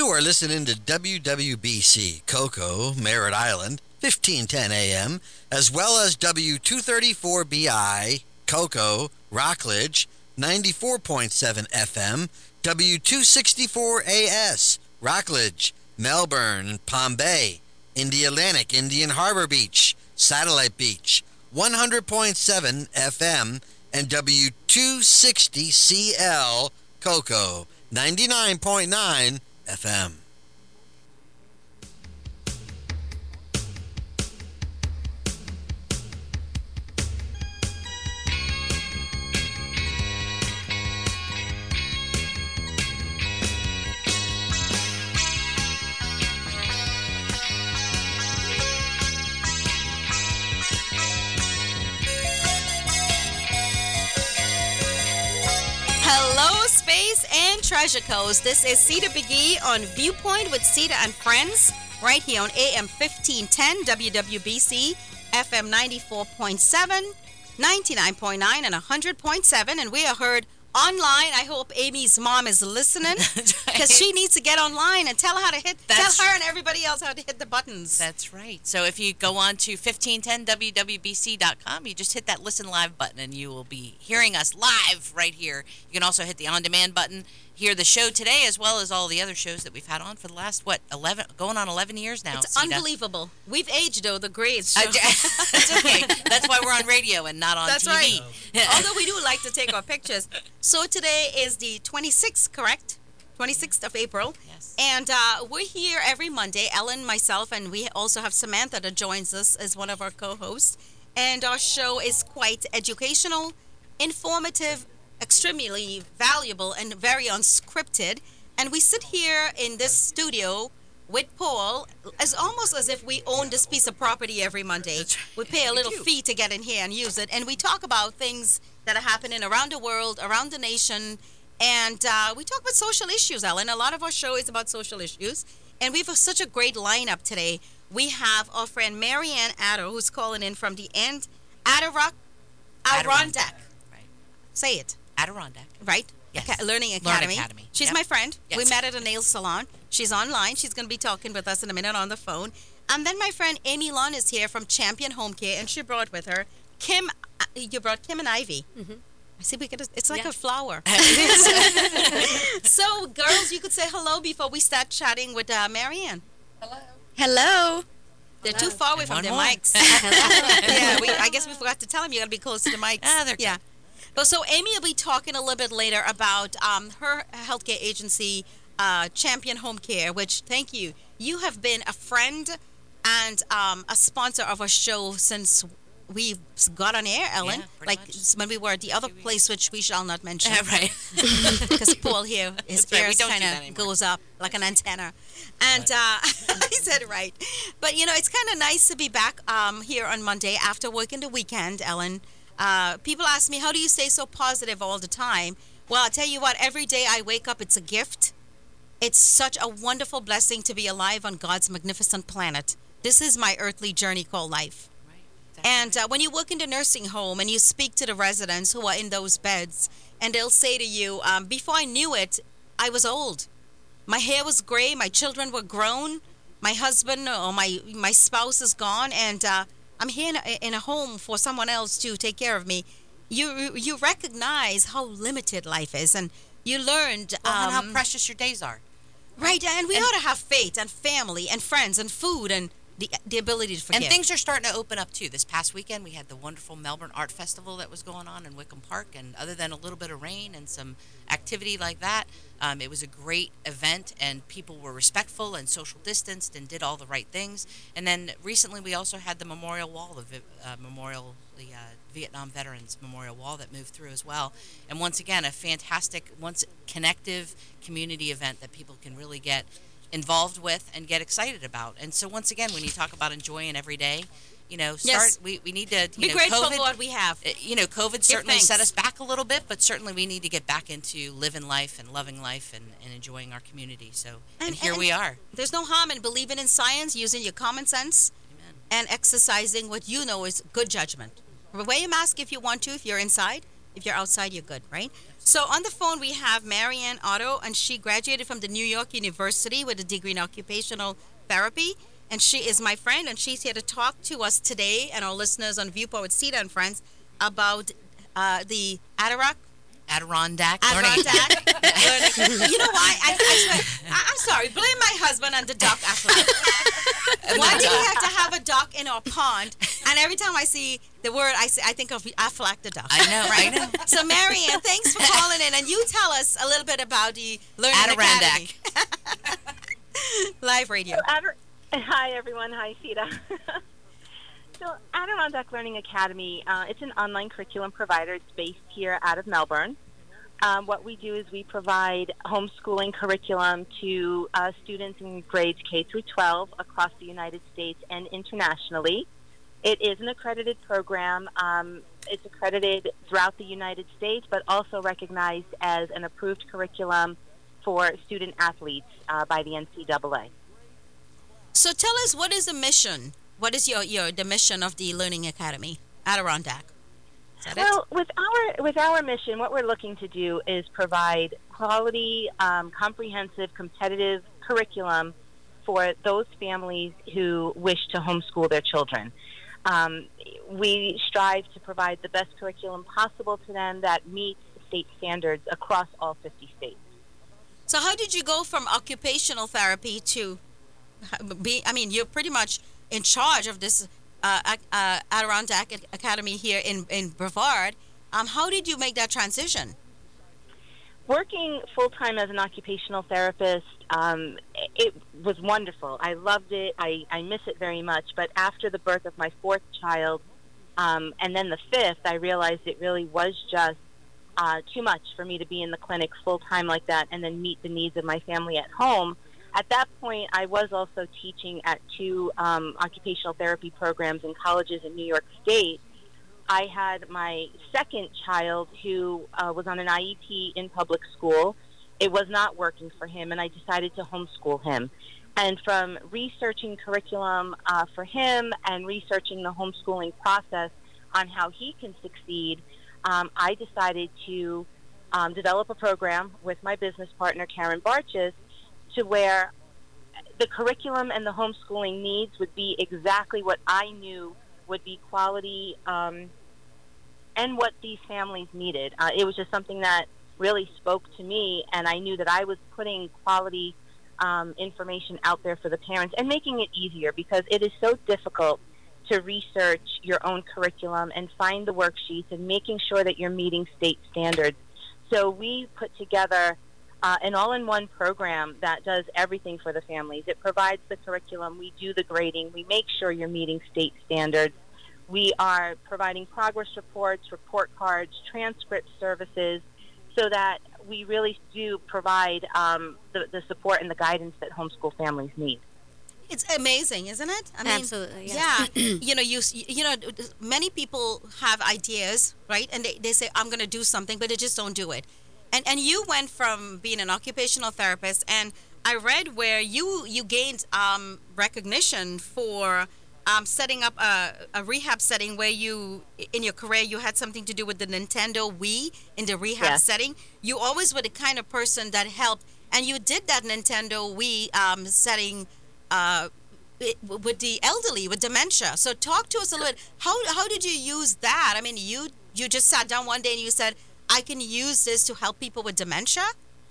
are listening to WWBC Cocoa, Merritt Island, 1510 AM, as well as W234BI Cocoa, Rockledge, 94.7 FM, W264AS, Rockledge, Melbourne, Palm Bay, Indialantic, Indian Harbor Beach, Satellite Beach, 100.7 FM, and W260CL Cocoa, 99.9 FM. Hello, Space and Treasure Coast. This is Cedar McGee on Viewpoint with Cedar and Friends, right here on AM 1510 WWBC, FM 94.7, 99.9, and 100.7. And we are heard online. I hope Amy's mom is listening because she needs to get online and tell her and everybody else how to hit the buttons. That's right. So if you go on to 1510wwbc.com, you just hit that listen live button and you will be hearing us live right here. You can also hit the on demand button, hear the show today as well as all the other shows that we've had on for the last 11 years now. It's Sita. Unbelievable. We've aged though, the grades. It's okay. That's why we're on radio and not on That's TV. Right. Although we do like to take our pictures. So today is the 26th, correct? 26th of April. Yes. And we're here every Monday, Ellen, myself, and we also have Samantha that joins us as one of our co-hosts. And our show is quite educational, informative, extremely valuable, and very unscripted. And we sit here in this studio with Paul almost as if we own this piece of property every Monday. We pay a little fee to get in here and use it. And we talk about things that are happening around the world, around the nation. And we talk about social issues, Ellen. A lot of our show is about social issues. And we have such a great lineup today. We have our friend Marianne Adder, who's calling in from the Adirondack. Right. Say it. Adirondack. Right? Yes. Learning Academy. She's Yep. my friend. Yes. We met at a nail salon. She's online. She's going to be talking with us in a minute on the phone. And then my friend Amy Lund is here from Champion Home Care, and she brought with her Kim. You brought Kim and Ivy. Mm-hmm. I see. It's like a flower. So, girls, you could say hello before we start chatting with Marianne. Hello. They're too far away from One their more. mics. Yeah, I guess we forgot to tell them you got to be close to the mics. They're yeah. But so Amy will be talking a little bit later about her healthcare agency, Champion Home Care, which, thank you. You have been a friend and a sponsor of our show since we got on air, Ellen. Yeah, pretty like much. when we were at the other place, which we shall not mention. Right. Because Paul here, his That's right, we ears don't do that kind anymore. of goes up like an antenna. And he said it right. But, it's kind of nice to be back here on Monday after working the weekend, Ellen. People ask me, how do you stay so positive all the time? Well, I'll tell you what, every day I wake up, it's a gift. It's such a wonderful blessing to be alive on God's magnificent planet. This is my earthly journey called life. And when you work in the nursing home and you speak to the residents who are in those beds, and they'll say to you, before I knew it, I was old. My hair was gray, my children were grown, my husband or my spouse is gone, and I'm here in a home for someone else to take care of me. You recognize how limited life is, and you learned and how precious your days are. Right, and we ought to have faith and family and friends and food and the ability to forgive. And things are starting to open up, too. This past weekend, we had the wonderful Melbourne Art Festival that was going on in Wickham Park. And other than a little bit of rain and some activity like that, it was a great event. And people were respectful and social distanced and did all the right things. And then recently, we also had the memorial wall, the Vietnam Veterans Memorial Wall that moved through as well. And once again, a fantastic, connective community event that people can really get involved with and get excited about. And so once again, when you talk about enjoying every day, Yes. we need to, be grateful for what we have. COVID certainly thanks. set us back a little bit, but certainly we need to get back into living life and loving life and enjoying our community. So, and here we are. There's no harm in believing in science, using your common sense, Amen. and exercising what you know is good judgment. Wear your mask if you want to, if you're inside. If you're outside, you're good, right? So on the phone we have Marianne Otto, and she graduated from the New York University with a degree in occupational therapy. And she is my friend, and she's here to talk to us today and our listeners on Viewpoint with Sita and Friends about the Adirondack Learning Adirondack learning. You know why? I swear, I'm sorry. Blame my husband and the duck Aflac. Why do we have to have a duck in our pond? And every time I see the word, I think of Aflac the duck. I know, right? I know. So, Marianne, thanks for calling in, and you tell us a little bit about the Learning Adirondack. Academy. Live radio. Hi, everyone. Hi, Sita. So Adirondack Learning Academy, it's an online curriculum provider. It's based here out of Melbourne. What we do is we provide homeschooling curriculum to students in grades K through 12 across the United States and internationally. It is an accredited program. It's accredited throughout the United States, but also recognized as an approved curriculum for student athletes by the NCAA. So tell us, what is the mission? What is the mission of the Learning Academy, Adirondack? Is that Well, with our mission, what we're looking to do is provide quality, comprehensive, competitive curriculum for those families who wish to homeschool their children. We strive to provide the best curriculum possible to them that meets state standards across all 50 states. So how did you go from occupational therapy to you're pretty much in charge of this Adirondack Academy here in Brevard. How did you make that transition? Working full-time as an occupational therapist, it was wonderful. I loved it. I miss it very much. But after the birth of my fourth child, and then the fifth, I realized it really was just too much for me to be in the clinic full-time like that and then meet the needs of my family at home. At that point, I was also teaching at two occupational therapy programs in colleges in New York State. I had my second child who was on an IEP in public school. It was not working for him, and I decided to homeschool him. And from researching curriculum for him and researching the homeschooling process on how he can succeed, I decided to develop a program with my business partner, Karen Barchis, to where the curriculum and the homeschooling needs would be exactly what I knew would be quality and what these families needed. It was just something that really spoke to me, and I knew that I was putting quality information out there for the parents and making it easier, because it is so difficult to research your own curriculum and find the worksheets and making sure that you're meeting state standards. So we put together an all-in-one program that does everything for the families. It provides the curriculum, we do the grading, we make sure you're meeting state standards. We are providing progress reports, report cards, transcript services, so that we really do provide the support and the guidance that homeschool families need. It's amazing, isn't it? I mean, Absolutely, yes. Yeah. Many people have ideas, right? And they say, I'm going to do something, but they just don't do it. And you went from being an occupational therapist, and I read where you gained recognition for setting up a rehab setting where you, in your career, you had something to do with the Nintendo Wii in the rehab Yes. setting. You always were the kind of person that helped, and you did that Nintendo Wii setting with the elderly, with dementia. So talk to us a little bit. How did you use that? I mean, you just sat down one day and you said, I can use this to help people with dementia?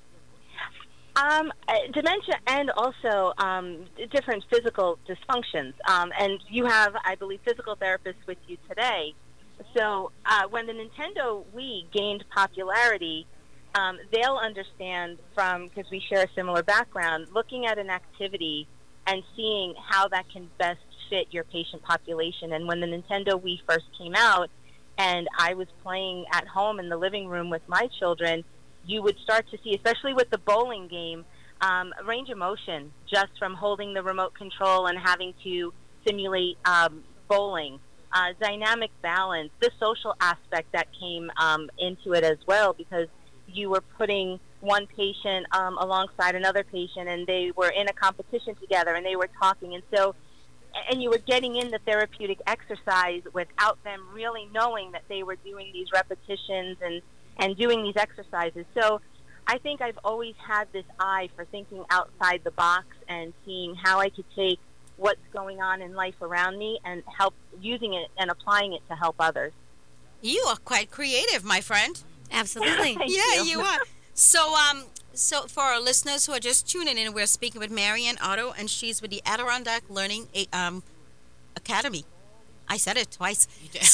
Dementia and also different physical dysfunctions. And you have, I believe, physical therapists with you today. So when the Nintendo Wii gained popularity, they'll understand because we share a similar background, looking at an activity and seeing how that can best fit your patient population. And when the Nintendo Wii first came out, and I was playing at home in the living room with my children, you would start to see, especially with the bowling game, range of motion just from holding the remote control and having to simulate bowling, dynamic balance, the social aspect that came into it as well, because you were putting one patient alongside another patient, and they were in a competition together, and they were talking, and you were getting in the therapeutic exercise without them really knowing that they were doing these repetitions and doing these exercises. So I think I've always had this eye for thinking outside the box and seeing how I could take what's going on in life around me and help using it and applying it to help others. You are quite creative, my friend. Absolutely. Thank Yeah, you. you are. So, so for our listeners who are just tuning in, we're speaking with Marianne Otto, and she's with the Adirondack Learning Academy. I said it twice. You did.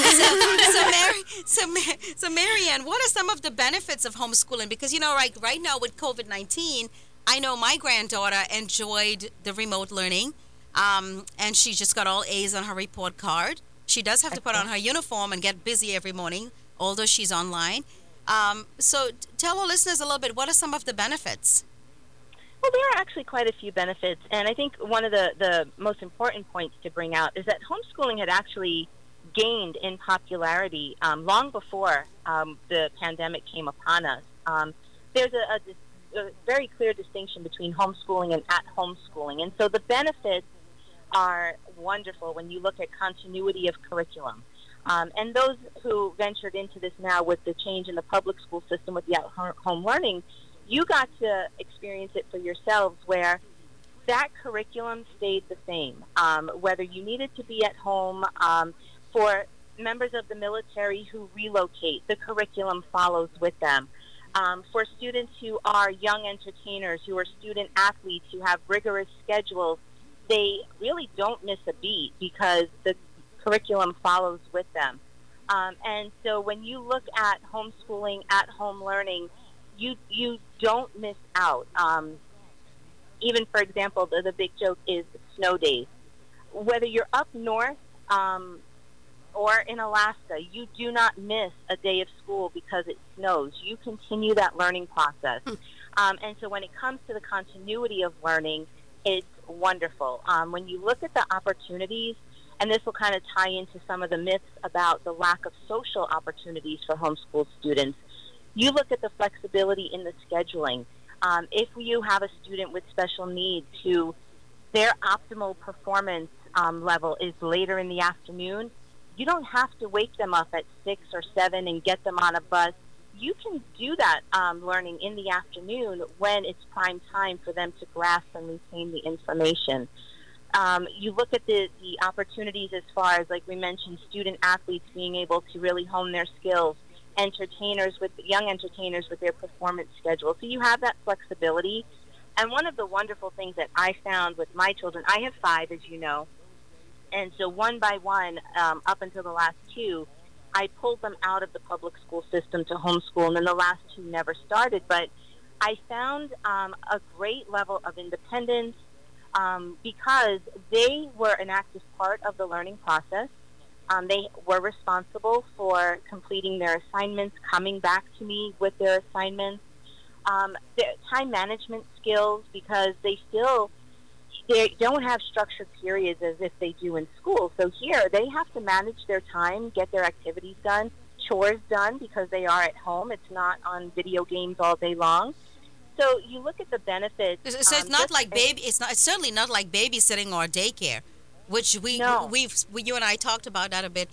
So Marianne, what are some of the benefits of homeschooling? Because right now with COVID-19, I know my granddaughter enjoyed the remote learning, and she just got all A's on her report card. She does have to put on her uniform and get busy every morning, although she's online. So tell our listeners a little bit, what are some of the benefits? Well, there are actually quite a few benefits, and I think one of the most important points to bring out is that homeschooling had actually gained in popularity long before the pandemic came upon us. There's a very clear distinction between homeschooling and at-home schooling, and so the benefits are wonderful when you look at continuity of curriculum. And those who ventured into this now with the change in the public school system with the at-home learning, you got to experience it for yourselves where that curriculum stayed the same. Whether you needed to be at home, for members of the military who relocate, the curriculum follows with them. For students who are young entertainers, who are student athletes, who have rigorous schedules, they really don't miss a beat because the curriculum follows with them. And so when you look at homeschooling, at-home learning, you don't miss out. Even, for example, the big joke is snow days. Whether you're up north or in Alaska, you do not miss a day of school because it snows. You continue that learning process. And so when it comes to the continuity of learning, it's wonderful. When you look at the opportunities, and this will kind of tie into some of the myths about the lack of social opportunities for homeschool students, you look at the flexibility in the scheduling. If you have a student with special needs who their optimal performance level is later in the afternoon, you don't have to wake them up at 6 or 7 and get them on a bus. You can do that learning in the afternoon when it's prime time for them to grasp and retain the information. You look at the opportunities as far as, like we mentioned, student athletes being able to really hone their skills, young entertainers with their performance schedule. So you have that flexibility. And one of the wonderful things that I found with my children, I have 5, as you know, and so one by one, up until the last 2, I pulled them out of the public school system to homeschool, and then the last 2 never started. But I found a great level of independence because they were an active part of the learning process. They were responsible for completing their assignments, coming back to me with their assignments, their time management skills, because they don't have structured periods as if they do in school. So here, they have to manage their time, get their activities done, chores done, because they are at home. It's not on video games all day long. So you look at the benefits. So it's not like It's certainly not like babysitting or daycare, which you and I talked about that a bit.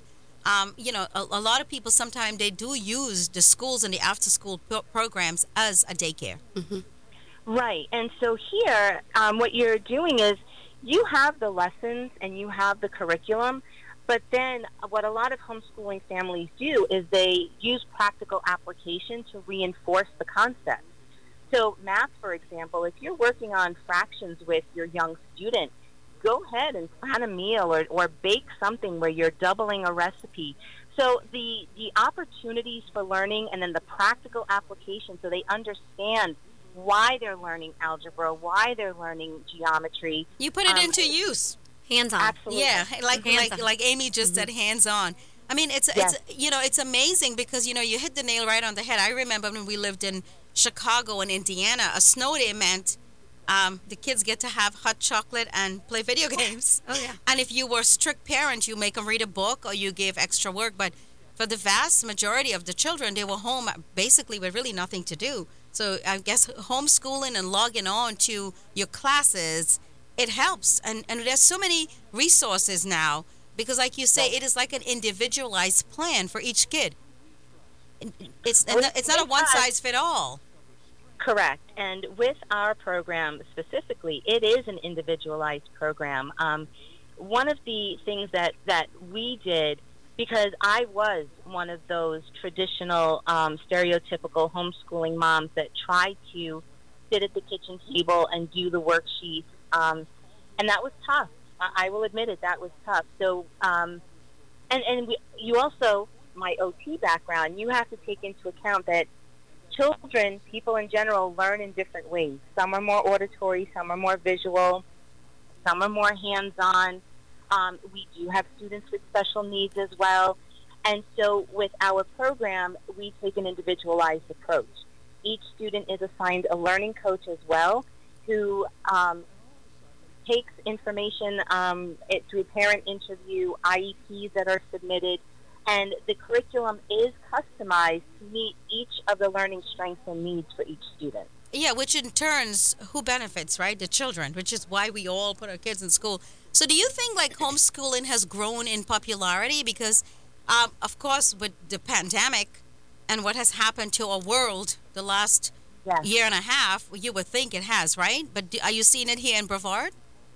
A lot of people sometimes they do use the schools and the after-school programs as a daycare. Mm-hmm. Right. And so here, what you're doing is you have the lessons and you have the curriculum, but then what a lot of homeschooling families do is they use practical application to reinforce the concept. So math, for example, if you're working on fractions with your young student, go ahead and plan a meal or bake something where you're doubling a recipe. So the opportunities for learning and then the practical application so they understand why they're learning algebra, why they're learning geometry. You put it into use. Hands-on. Absolutely. Yeah, Hands-on. like Amy just said, hands-on. I mean, it's amazing because, you hit the nail right on the head. I remember when we lived in Chicago and Indiana, a snow day meant the kids get to have hot chocolate and play video games. Oh, yeah. And if you were a strict parent, you make them read a book or you give extra work. But for the vast majority of the children, they were home basically with really nothing to do. So I guess homeschooling and logging on to your classes, it helps. And there's so many resources now because, like you say, it is like an individualized plan for each kid. It's not a With one us, size fit all. correct. And with our program specifically, it is an individualized program. One of the things that we did, because I was one of those traditional, stereotypical homeschooling moms that tried to sit at the kitchen table and do the worksheets, and that was tough. I will admit it, that was tough. So, you also, my OT background, you have to take into account that children, people in general, learn in different ways. Some are more auditory, some are more visual, some are more hands-on. We do have students with special needs as well. And so with our program, we take an individualized approach. Each student is assigned a learning coach as well, who takes information through parent interview, IEPs that are submitted, and the curriculum is customized to meet each of the learning strengths and needs for each student. Yeah, which in turns, who benefits, right? The children, which is why we all put our kids in school. So, do you think like homeschooling has grown in popularity? Because, of course, with the pandemic and what has happened to our world the last Yes. year and a half, you would think it has, right? But are you seeing it here in Brevard?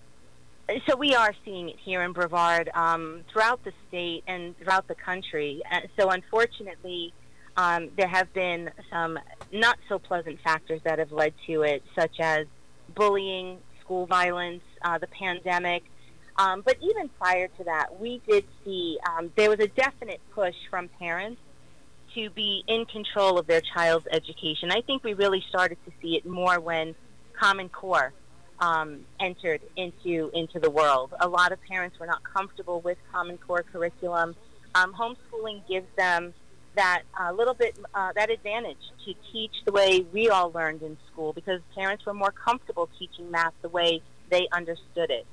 So we are seeing it here in Brevard, throughout the state and throughout the country. So unfortunately, there have been some not so pleasant factors that have led to it, such as bullying, school violence, the pandemic. But even prior to that, we did see there was a definite push from parents to be in control of their child's education. I think we really started to see it more when Common Core entered into the world. A lot of parents were not comfortable with Common Core curriculum. Homeschooling gives them that little bit that advantage to teach the way we all learned in school, because parents were more comfortable teaching math the way they understood it.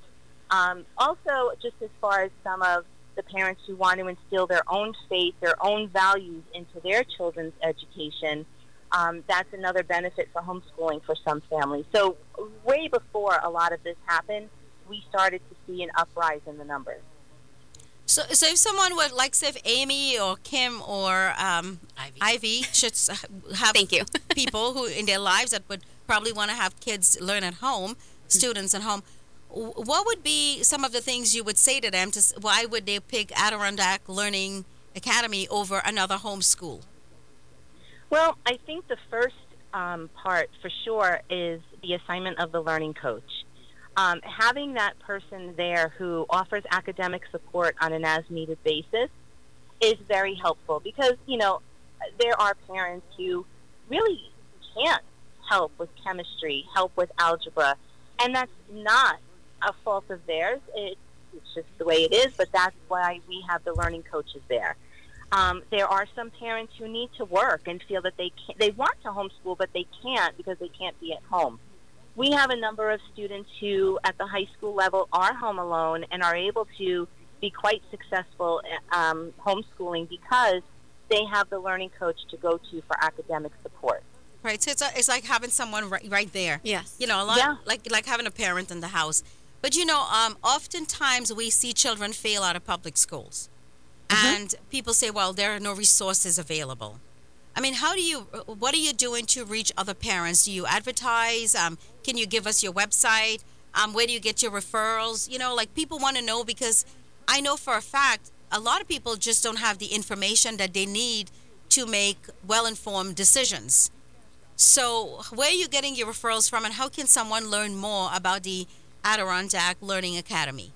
Also, just as far as some of the parents who want to instill their own faith, their own values into their children's education, that's another benefit for homeschooling for some families. So way before a lot of this happened, we started to see an uprise in the numbers. So if someone would, like, say, if Amy or Kim or Ivy should have Thank you. people who in their lives that would probably want to have kids learn at home, students at home, what would be some of the things you would say to them? Why would they pick Adirondack Learning Academy over another homeschool? Well, I think the first part for sure is the assignment of the learning coach. Having that person there who offers academic support on an as-needed basis is very helpful, because, there are parents who really can't help with chemistry, help with algebra, and that's not a fault of theirs. It's just the way it is, but that's why we have the learning coaches there. There are some parents who need to work and feel that they want to homeschool, but they can't because they can't be at home. We have a number of students who, at the high school level, are home alone and are able to be quite successful homeschooling because they have the learning coach to go to for academic support. Right. So it's like having someone right there. Yes. A lot Yeah. like having a parent in the house. But oftentimes we see children fail out of public schools, and people say, "Well, there are no resources available." I mean, what are you doing to reach other parents? Do you advertise? Can you give us your website? Where do you get your referrals? People want to know, because I know for a fact a lot of people just don't have the information that they need to make well-informed decisions. So where are you getting your referrals from, and how can someone learn more about the Adirondack Learning Academy?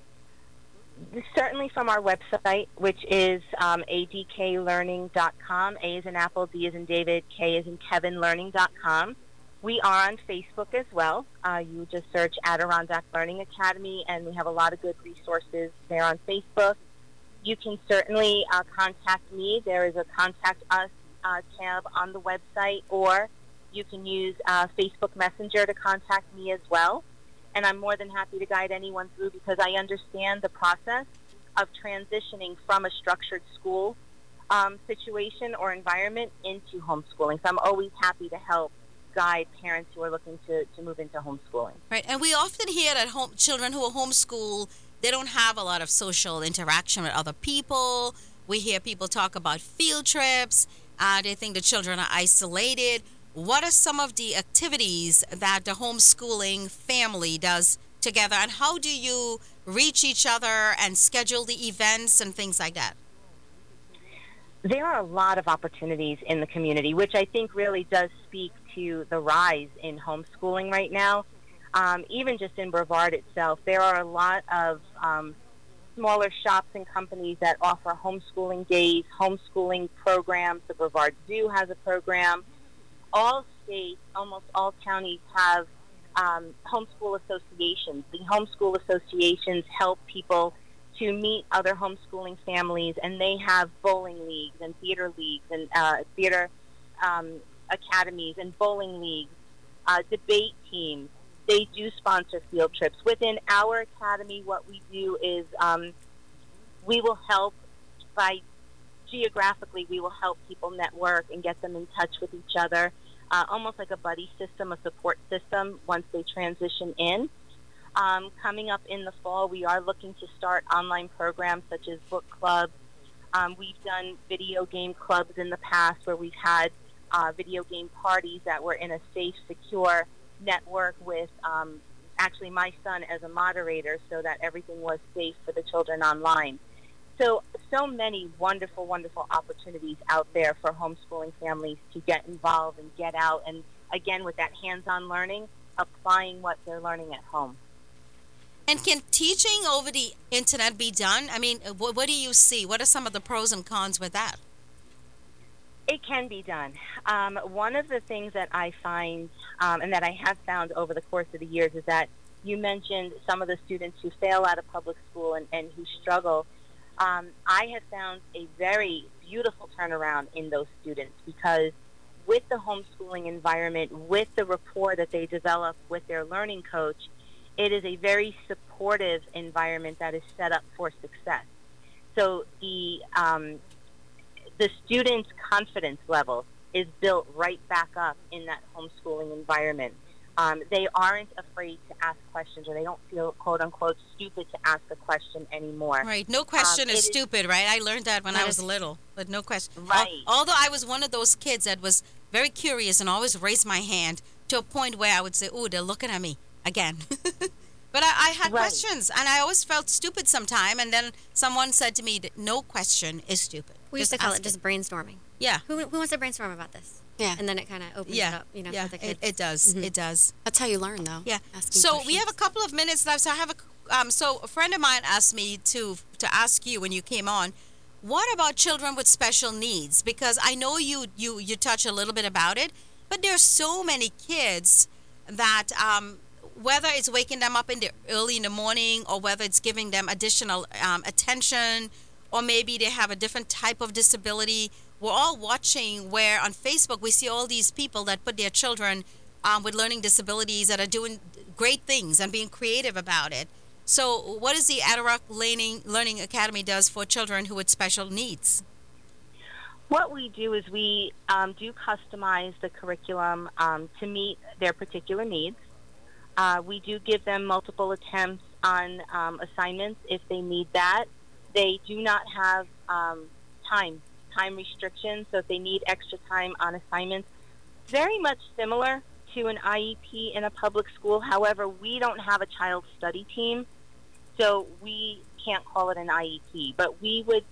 Certainly from our website, which is adklearning.com. A is in Apple, D is in David, K is in Kevin, learning.com. We are on Facebook as well. You just search Adirondack Learning Academy, and we have a lot of good resources there on Facebook. You can certainly contact me. There is a Contact Us tab on the website, or you can use Facebook Messenger to contact me as well. And I'm more than happy to guide anyone through, because I understand the process of transitioning from a structured school situation or environment into homeschooling. So I'm always happy to help guide parents who are looking to move into homeschooling. Right. And we often hear that children who are homeschooled, they don't have a lot of social interaction with other people. We hear people talk about field trips. They think the children are isolated. What are some of the activities that the homeschooling family does together, and how do you reach each other and schedule the events and things like that? There are a lot of opportunities in the community, which I think really does speak to the rise in homeschooling right now. Even just in Brevard itself, there are a lot of smaller shops and companies that offer homeschooling days, homeschooling programs. The Brevard Zoo has a program. All states, almost all counties have homeschool associations. The homeschool associations help people to meet other homeschooling families, and they have bowling leagues and theater leagues and theater academies and bowling leagues, debate teams. They do sponsor field trips. Within our academy, what we do is we will help by geographically, we will help people network and get them in touch with each other, almost like a buddy system, a support system once they transition in. Coming up in the fall, we are looking to start online programs such as book clubs. We've done video game clubs in the past where we've had video game parties that were in a safe, secure network with actually my son as a moderator so that everything was safe for the children online. So many wonderful, wonderful opportunities out there for homeschooling families to get involved and get out. And again, with that hands-on learning, applying what they're learning at home. And can teaching over the internet be done? I mean, what do you see? What are some of the pros and cons with that? It can be done. One of the things that I find, and that I have found over the course of the years, is that you mentioned some of the students who fail out of public school and who struggle. I have found a very beautiful turnaround in those students because with the homeschooling environment, with the rapport that they develop with their learning coach, it is a very supportive environment that is set up for success. So the student's confidence level is built right back up in that homeschooling environment. They aren't afraid to ask questions, or they don't feel, quote unquote, stupid to ask a question anymore. Right. No question is stupid, right? I learned that when I was little, but no question. Right. Although I was one of those kids that was very curious and always raised my hand to a point where I would say, "Ooh, they're looking at me again." But I had questions, and I always felt stupid sometime. And then someone said to me that no question is stupid. We used to call it just brainstorming. Yeah. Who wants to brainstorm about this? Yeah. And then it kind of opens it up, for the kids. It does. It does. That's how you learn, though. Yeah. Asking So questions. we have a couple of minutes left. So I have so a friend of mine asked me to ask you when you came on, what about children with special needs? Because I know you touch a little bit about it, but there's so many kids that whether it's waking them up early in the morning, or whether it's giving them additional attention, or maybe they have a different type of disability. We're all watching where on Facebook we see all these people that put their children with learning disabilities that are doing great things and being creative about it. So what is the Adirondack Learning Academy does for children who with special needs? What we do is we do customize the curriculum to meet their particular needs. We do give them multiple attempts on assignments if they need that. They do not have time restrictions, so if they need extra time on assignments, very much similar to an IEP in a public school. However, we don't have a child study team, so we can't call it an IEP, but we would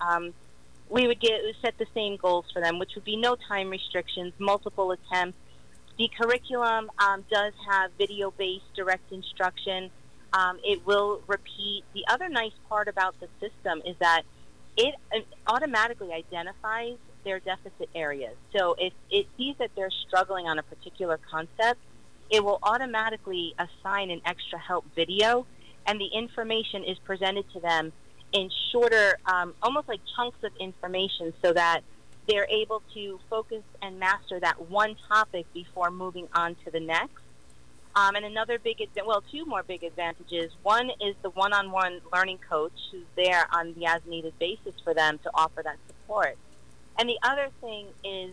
set the same goals for them, which would be no time restrictions, multiple attempts. The curriculum does have video-based direct instruction. It will repeat. The other nice part about the system is that it automatically identifies their deficit areas. So if it sees that they're struggling on a particular concept, it will automatically assign an extra help video, and the information is presented to them in shorter, almost like chunks of information, so that they're able to focus and master that one topic before moving on to the next. And another two more big advantages. One is the one-on-one learning coach who's there on the as-needed basis for them to offer that support. And the other thing is,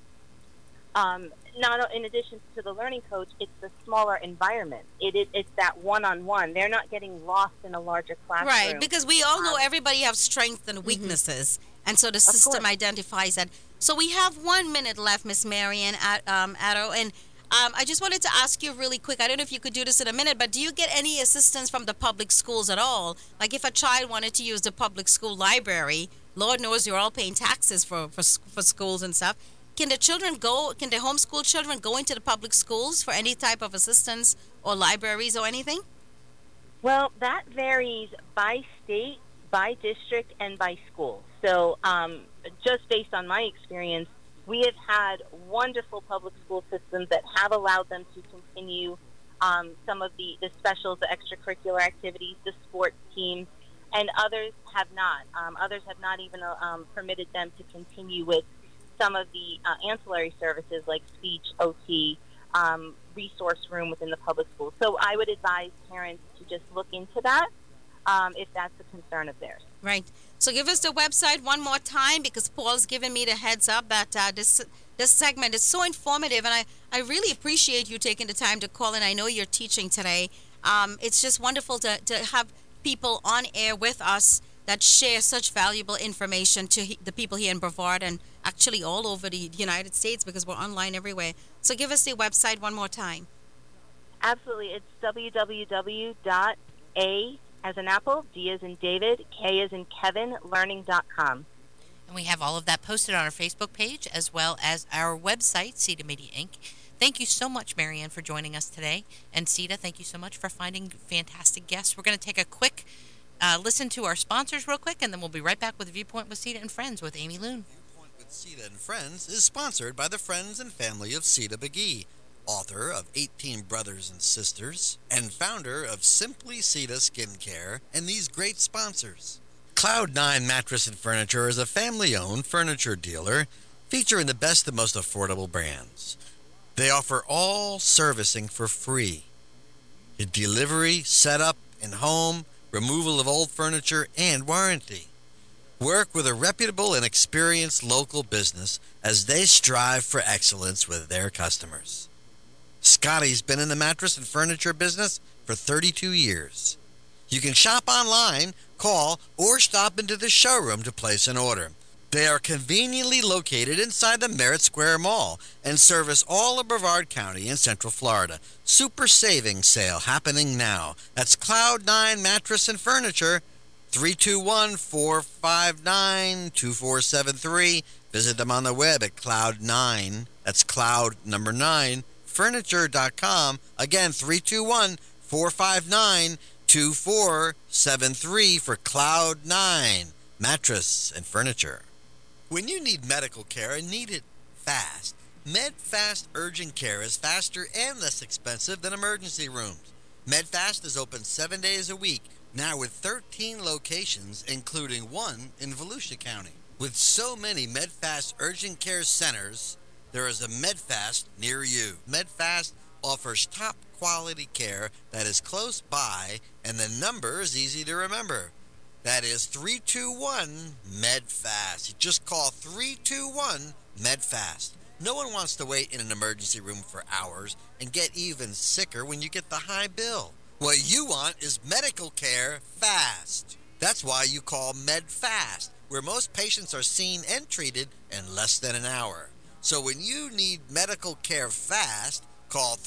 in addition to the learning coach, it's the smaller environment. It's that one-on-one. They're not getting lost in a larger classroom. Right, because we all know everybody has strengths and weaknesses. And so the system identifies that So we have 1 minute left, Miss Marian Addo, and I just wanted to ask you really quick. I don't know if you could do this in a minute, but do you get any assistance from the public schools at all? Like if a child wanted to use the public school library, Lord knows you're all paying taxes for schools and stuff. Can the children go? Can the homeschool children go into the public schools for any type of assistance or libraries or anything? Well, that varies by state, by district, and by school. So, just based on my experience, we have had wonderful public school systems that have allowed them to continue some of the specials, the extracurricular activities, the sports teams, and others have not. Others have not even permitted them to continue with some of the ancillary services like speech, OT, resource room within the public schools. So I would advise parents to just look into that if that's a concern of theirs. Right. So give us the website one more time, because Paul's given me the heads up that this segment is so informative, and I really appreciate you taking the time to call in. I know you're teaching today. It's just wonderful to have people on air with us that share such valuable information to the people here in Brevard and actually all over the United States, because we're online everywhere. So give us the website one more time. Absolutely. It's www.a as in Apple, D as in David, K as in Kevin, learning.com. And we have all of that posted on our Facebook page as well as our website, CETA Media Inc. Thank you so much, Marianne, for joining us today. And CETA, thank you so much for finding fantastic guests. We're going to take a quick listen to our sponsors real quick, and then we'll be right back with Viewpoint with CETA and Friends with Amy Loon. Viewpoint with CETA and Friends is sponsored by the friends and family of CETA McGee, author of 18 Brothers and Sisters, and founder of Simply CETA Skincare, and these great sponsors. Cloud9 Mattress and Furniture is a family-owned furniture dealer featuring the best and most affordable brands. They offer all servicing for free. The delivery, setup, and home, removal of old furniture, and warranty. Work with a reputable and experienced local business as they strive for excellence with their customers. Scotty's been in the mattress and furniture business for 32 years. You can shop online, call, or stop into the showroom to place an order. They are conveniently located inside the Merritt Square Mall and service all of Brevard County in Central Florida. Super savings sale happening now. That's Cloud9 Mattress and Furniture, 321-459-2473. Visit them on the web at Cloud9. That's Cloud number 9. Furniture.com. Again, 321-459-2473 for Cloud9 Mattress and Furniture. When you need medical care and need it fast, MedFast Urgent Care is faster and less expensive than emergency rooms. MedFast is open 7 days a week, now with 13 locations, including one in Volusia County. With so many MedFast Urgent Care centers, there is a MedFast near you. MedFast offers top quality care that is close by, and the number is easy to remember. That is 321-MEDFAST. You just call 321-MEDFAST. No one wants to wait in an emergency room for hours and get even sicker when you get the high bill. What you want is medical care fast. That's why you call MedFast, where most patients are seen and treated in less than an hour. So when you need medical care fast, call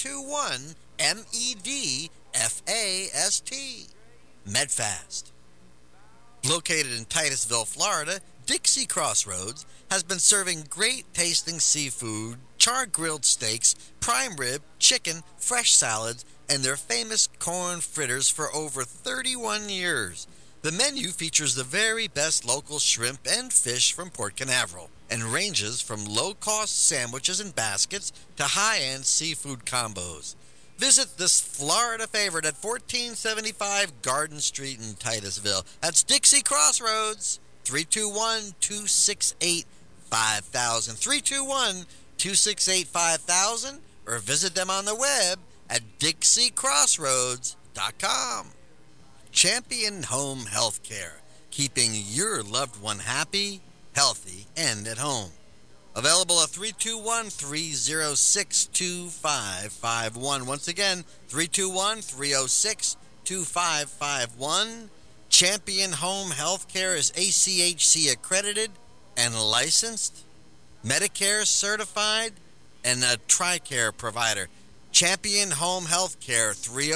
321-MEDFAST. MedFast. Located in Titusville, Florida, Dixie Crossroads has been serving great tasting seafood, char-grilled steaks, prime rib, chicken, fresh salads, and their famous corn fritters for over 31 years. The menu features the very best local shrimp and fish from Port Canaveral and ranges from low-cost sandwiches and baskets to high-end seafood combos. Visit this Florida favorite at 1475 Garden Street in Titusville. That's Dixie Crossroads, 321-268-5000, 321-268-5000, or visit them on the web at DixieCrossroads.com. Champion Home Healthcare, keeping your loved one happy, healthy, and at home. Available at 321-306-2551. Once again, 321-306-2551. Champion Home Healthcare is ACHC accredited and licensed Medicare certified, and a TRICARE provider. Champion Home Health Care,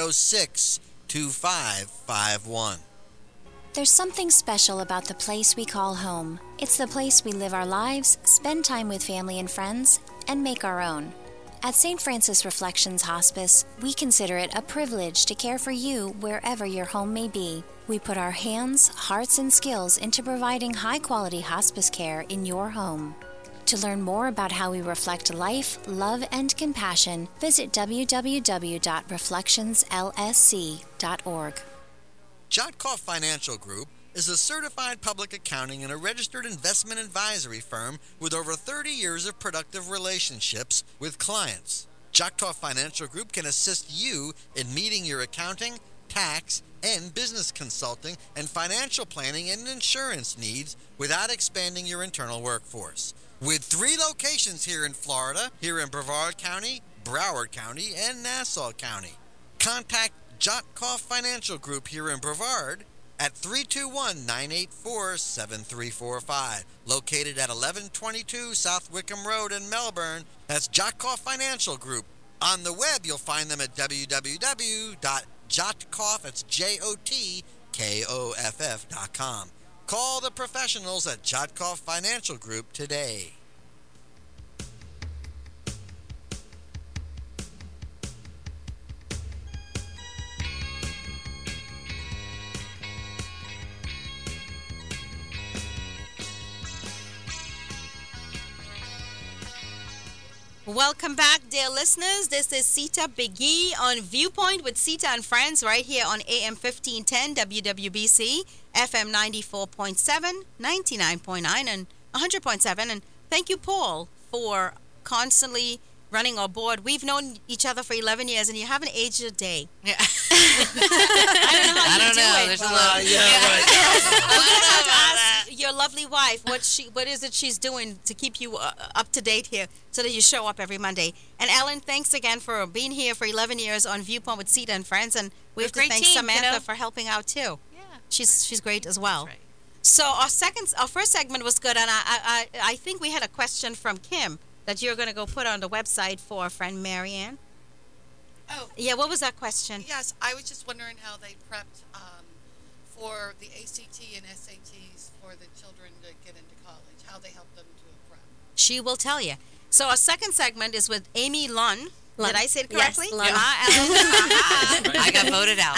306-2551. There's something special about the place we call home. It's the place we live our lives, spend time with family and friends, and make our own. At St. Francis Reflections Hospice, we consider it a privilege to care for you wherever your home may be. We put our hands, hearts, and skills into providing high-quality hospice care in your home. To learn more about how we reflect life, love, and compassion, visit www.reflectionslsc.org. Jotkoff Financial Group is a certified public accounting and a registered investment advisory firm with over 30 years of productive relationships with clients. Jotkoff Financial Group can assist you in meeting your accounting, tax, and business consulting and financial planning and insurance needs without expanding your internal workforce. With 3 locations here in Florida, here in Brevard County, Broward County, and Nassau County. Contact Jotkoff Financial Group here in Brevard at 321-984-7345, located at 1122 South Wickham Road in Melbourne. That's Jotkoff Financial Group. On the web, you'll find them at www.jotkoff, that's JOTKOFF.com. Call the professionals at Jotkoff Financial Group today. Welcome back, dear listeners. This is Sita Biggie on Viewpoint with Sita and Friends right here on AM 1510 WWBC, FM 94.7, 99.9, and 100.7. And thank you, Paul, for constantly running our board. We've known each other for 11 years, and you haven't aged a day. Yeah. I don't know how you do it. There's a lot. We're going to have to ask your lovely wife what is it she's doing to keep you up to date here so that you show up every Monday. And Ellen, thanks again for being here for 11 years on Viewpoint with Sita and Friends. And we have to thank Samantha for helping out too. Yeah. She's great as well. That's right. So our first segment was good, and I think we had a question from Kim that you're going to go put on the website for our friend Marianne. Oh. Yeah, what was that question? Yes, I was just wondering how they prepped for the ACT and SATs for the children to get into college, how they helped them to prep. She will tell you. So our second segment is with Amy Lunn. Did I say it correctly? Yes, Lunn. I got voted out.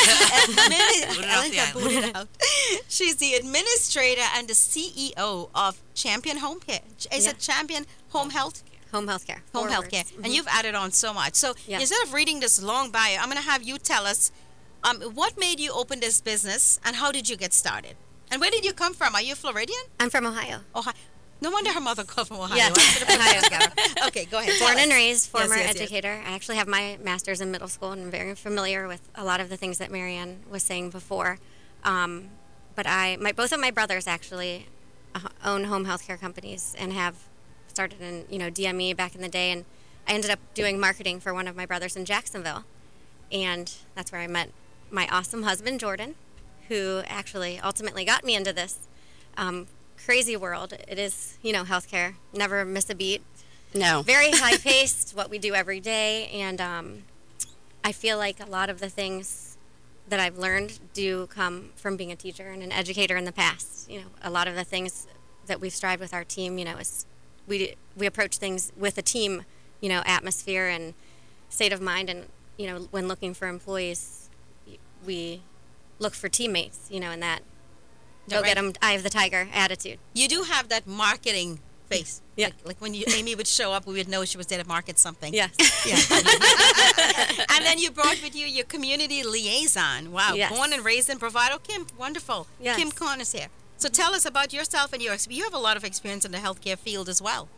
She's the administrator and the CEO of Champion Home Care. Is it Champion Home Health? Home health care. Home health care. And you've added on so much. So instead of reading this long bio, I'm going to have you tell us what made you open this business and how did you get started? And where did you come from? Are you Floridian? I'm from Ohio. Ohio. No wonder her mother came from Ohio. Yeah, Ohio. Okay, go ahead. Born and raised, former Yes. educator. I actually have my master's in middle school and I'm very familiar with a lot of the things that Marianne was saying before. But both of my brothers actually own home health care companies and have started in DME back in the day, and I ended up doing marketing for one of my brothers in Jacksonville, and that's where I met my awesome husband Jordan, who actually ultimately got me into this crazy world. It is healthcare, never miss a beat. No. Very high paced, what we do every day, and I feel like a lot of the things that I've learned do come from being a teacher and an educator in the past. A lot of the things that we've strived with our team, is we approach things with a team, atmosphere and state of mind, and when looking for employees, we look for teammates, and that go get them, eye of the tiger attitude. You do have that marketing face. Yeah. Like when Amy would show up, we would know she was there to market something. Yes. Yeah. And then you brought with you your community liaison. Wow. Yes. Born and raised in Bravado. Kim, wonderful. Yes. Kim Kahn is here. So tell us about yourself and you have a lot of experience in the healthcare field as well.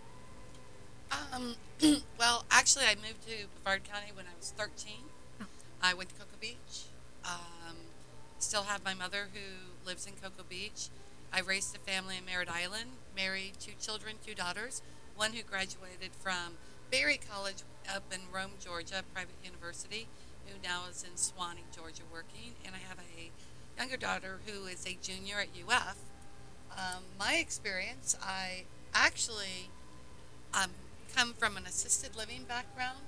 Well, actually, I moved to Brevard County when I was 13. I went to Cocoa Beach. Still have my mother who lives in Cocoa Beach. I raised a family in Merritt Island, married 2 children, 2 daughters, one who graduated from Berry College up in Rome, Georgia, private university, who now is in Swanee, Georgia, working. And I have a younger daughter who is a junior at UF. My experience, I actually come from an assisted living background,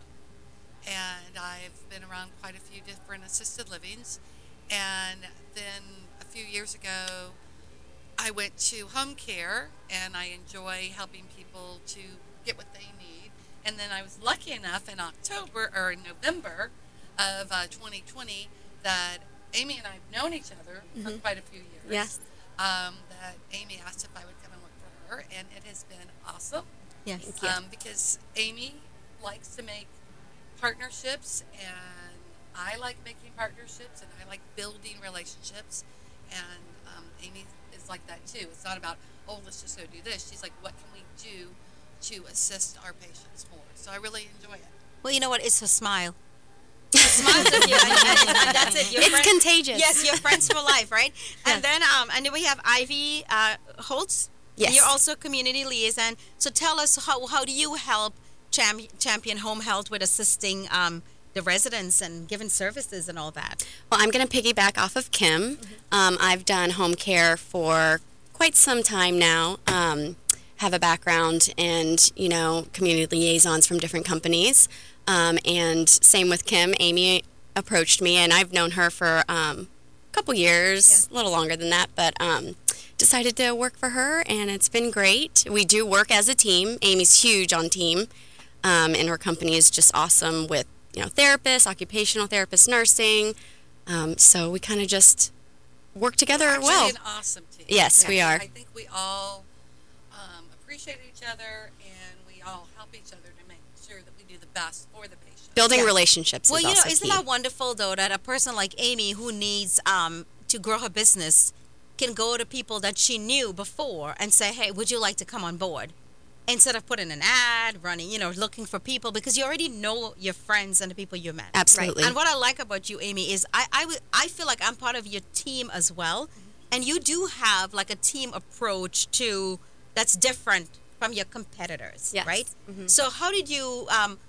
and I've been around quite a few different assisted livings. And then a few years ago, I went to home care, and I enjoy helping people to get what they need. And then I was lucky enough in October or in November of 2020 that Amy and I have known each other for quite a few years. Yes. That Amy asked if I would come and work for her, and it has been awesome. Yes. Thank you. Because Amy likes to make partnerships, and I like making partnerships, and I like building relationships. And Amy is like that too. It's not about, oh, let's just go do this. She's like, what can we do to assist our patients more? So I really enjoy it. Well, you know what? It's a smile. A smile to you, and that's it. Your It's contagious. Yes, you're friends for life, right? And then we have Ivy Holtz. Yes. You're also community liaison. So tell us, how do you help Champion Home Health with assisting the residents and giving services and all that? Well, I'm going to piggyback off of Kim. I've done home care for quite some time now. Have a background and, community liaisons from different companies. And same with Kim. Amy approached me, and I've known her for a couple years, a little longer than that, but decided to work for her, and it's been great. We do work as a team. Amy's huge on team, and her company is just awesome with, therapists, occupational therapists, nursing. So we kind of just work together We're actually well. an awesome team. Yes, we are. I think we all appreciate each other, and we all help each other to make sure that we do the best for the patient. Building relationships Well, is also isn't key. that wonderful, though, that a person like Amy who needs to grow her business can go to people that she knew before and say, hey, would you like to come on board? Instead of putting an ad, running, looking for people, because you already know your friends and the people you met. Absolutely. And what I like about you, Amy, is I feel like I'm part of your team as well. And you do have like a team approach that's different from your competitors, Yes. right? So how did you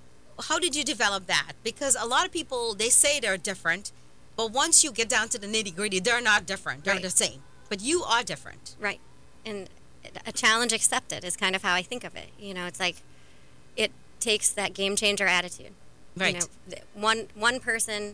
develop that? Because a lot of people, they say they're different, but once you get down to the nitty gritty, they're not different. They're Right. the same. But you are different. Right. And a challenge accepted is kind of how I think of it. It's like it takes that game changer attitude. Right. One person,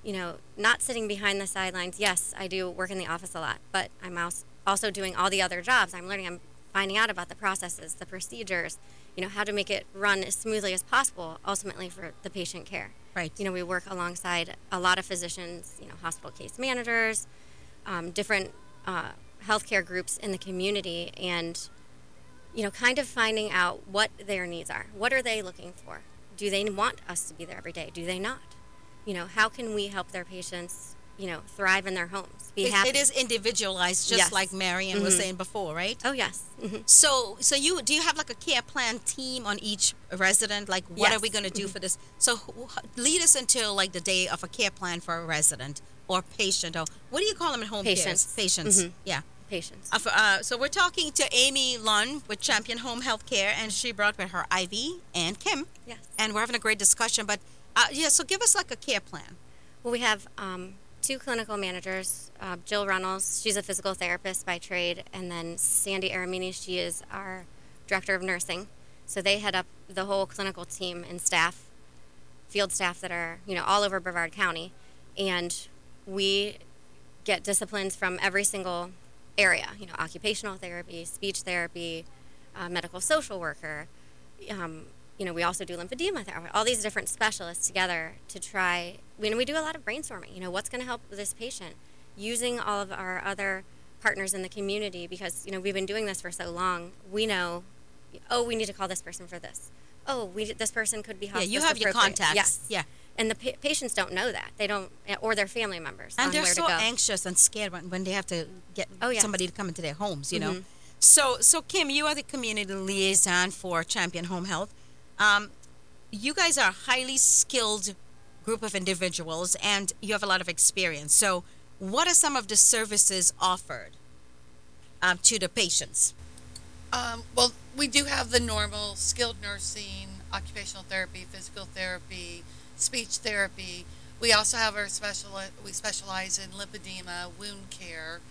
not sitting behind the sidelines. Yes, I do work in the office a lot, but I'm also doing all the other jobs. I'm finding out about the processes, the procedures, how to make it run as smoothly as possible, ultimately for the patient care. Right. We work alongside a lot of physicians, hospital case managers, different healthcare groups in the community, and kind of finding out what their needs are. What are they looking for? Do they want us to be there every day? Do they not? How can we help their patients, thrive in their homes, be happy? It is individualized, just Yes. like Marian was saying before, right? Oh, yes. So do you have like a care plan team on each resident? Like, what are Yes. we going to do for this? So lead us into like the day of a care plan for a resident or patient, or what do you call them at home? Patients. Cares? Patients. Yeah. Patients. So we're talking to Amy Lunn with Champion Home Health Care, and she brought with her Ivy and Kim. Yes. And we're having a great discussion. But so give us like a care plan. Well, we have two clinical managers, Jill Reynolds, she's a physical therapist by trade, and then Sandy Aramini, she is our director of nursing. So they head up the whole clinical team and staff, field staff that are, all over Brevard County. And we get disciplines from every single area, occupational therapy, speech therapy, medical social worker. We also do lymphedema therapy, all these different specialists together to try. We do a lot of brainstorming, what's going to help this patient, using all of our other partners in the community, because, we've been doing this for so long. We know, we need to call this person for this. This person could be Yeah, hospice you have your appropriate. contacts. Yes. Yeah. And the patients don't know that. They don't, or their family members. And on they're where so to go. anxious and scared when they have to get Oh, yes. somebody to come into their homes, So Kim, you are the community liaison for Champion Home Health. You guys are a highly skilled group of individuals, and you have a lot of experience. So what are some of the services offered to the patients? Well, we do have the normal skilled nursing, occupational therapy, physical therapy, speech therapy. We also have we specialize in lymphedema, wound care.